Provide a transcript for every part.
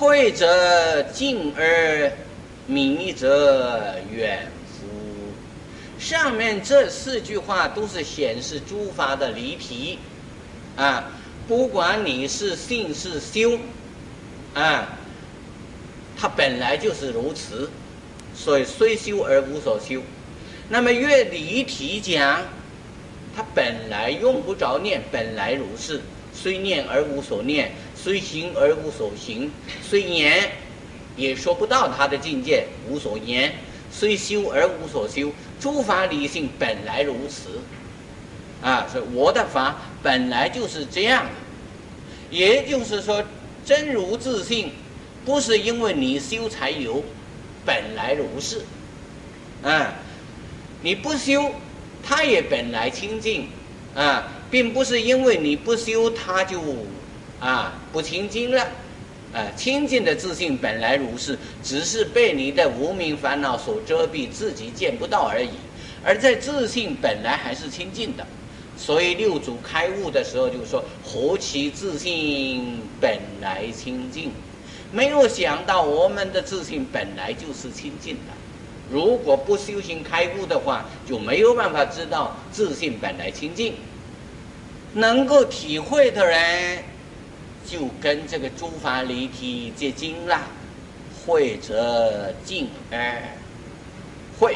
会者近而迷者远乎？上面这4句话都是显示诸法的离体啊，不管你是信是修啊，它本来就是如此，所以虽修而无所修。那么越离体讲，它本来用不着念，本来如是，虽念而无所念，虽行而无所行，虽言也说不到它的境界，无所言，虽修而无所修。诸法理性本来如此啊，所以我的法本来就是这样。也就是说，真如自性不是因为你修才有，本来如是啊。你不修，它也本来清净啊，并不是因为你不修，它就不清净了啊。清净的自性本来如是，只是被你的无明烦恼所遮蔽，自己见不到而已。而在自性本来还是清净的，所以六祖开悟的时候就说：何其自性本来清净。没有想到我们的自性本来就是清净的，如果不修行开悟的话，就没有办法知道自性本来清净。能够体会的人就跟这个诸法离体接近了。会者近而会，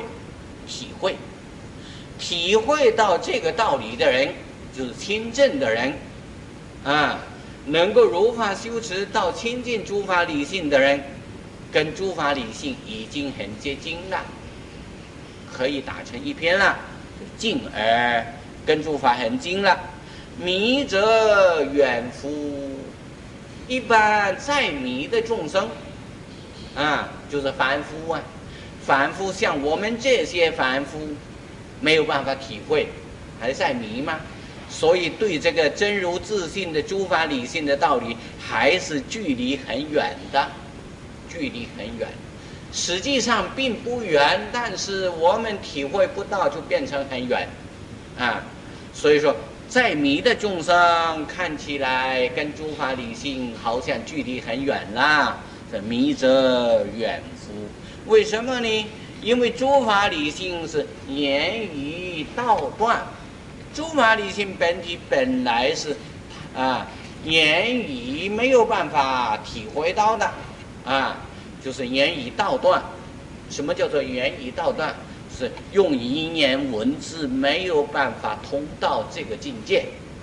体会到这个道理的人，就是亲证的人啊，能够如法修持到亲近诸法理性的人，跟诸法理性已经很接近了，可以打成一片了。近而跟诸法很近了。迷者远乎？一般在迷的众生就是凡夫啊，凡夫像我们这些凡夫没有办法体会，还在迷嘛，所以对这个真如自性的诸法理性的道理还是距离很远的，距离很远。实际上并不远，但是我们体会不到，就变成很远啊。所以说在迷的众生看起来跟诸法理性好像距离很远啦，这迷者远乎？为什么呢？因为诸法理性是言语道断，诸法理性本体本来是言语没有办法体会到的就是言语道断。什么叫做言语道断？是用语言文字没有办法通到这个境界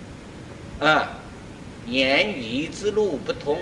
言语之路不通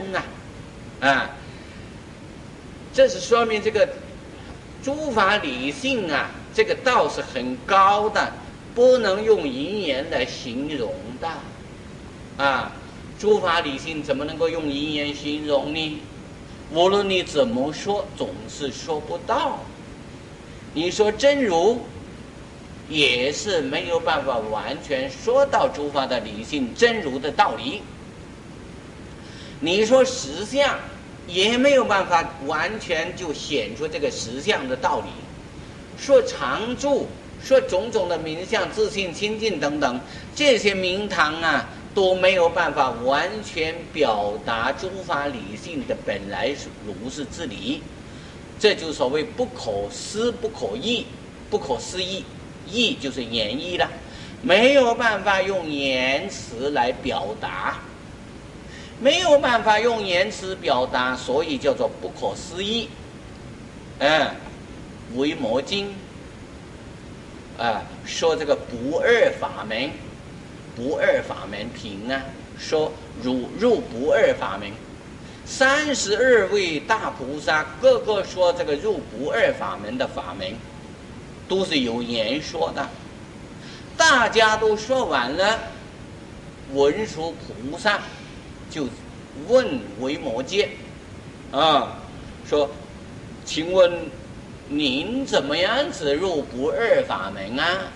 这是说明这个诸法理性这个道是很高的，不能用语言来形容的诸法理性怎么能够用语言形容呢？无论你怎么说，总是说不到。你说真如也是没有办法完全说到诸法的理性真如的道理，你说实相也没有办法完全就显出这个实相的道理，说常住，说种种的名相自性清净等等，这些名堂都没有办法完全表达诸法理性的本来如是之理。这就是所谓不可思不可议，不可思议，议就是言绎了，没有办法用言辞来表达，没有办法用言辞表达，所以叫做不可思议。维摩经说这个不二法门，不二法门品说入不二法门，32位大菩萨个个说这个入不二法门的法门都是有言说的。大家都说完了，文殊菩萨就问维摩诘说请问您怎么样子入不二法门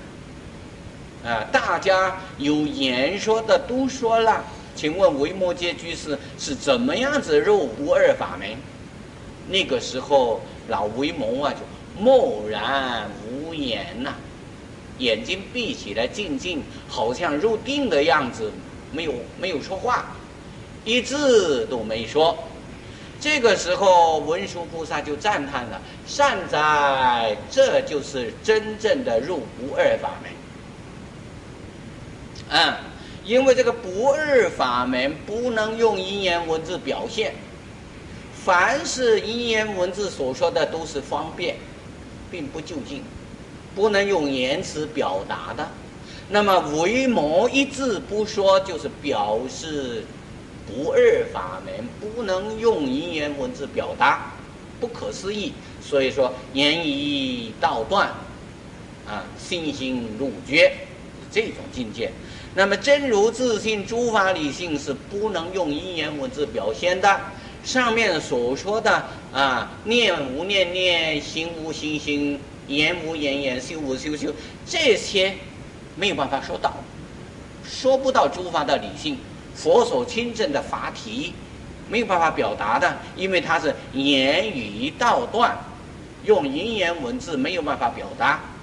大家有言说的都说了，请问维摩诘居士是怎么样子入不二法门？那个时候老维摩就默然无言眼睛闭起来静静，好像入定的样子，没有说话，一字都没说。 这个时候文殊菩萨就赞叹了：善哉，这就是真正的入不二法门。因为这个不二法门不能用因缘文字表现，凡是因缘文字所说的都是方便，并不究竟，不能用言辞表达的。那么唯某一字不说，就是表示不二法门不能用因缘文字表达，不可思议。所以说言已道断，心行入觉，这种境界。那么真如自性诸法理性是不能用因缘文字表现的。上面所说的念无念念，行无行行，言无言言，修无修修，这些没有办法说到，说不到诸法的理性，佛所亲证的法体没有办法表达的，因为它是言语道断，用因缘文字没有办法表达。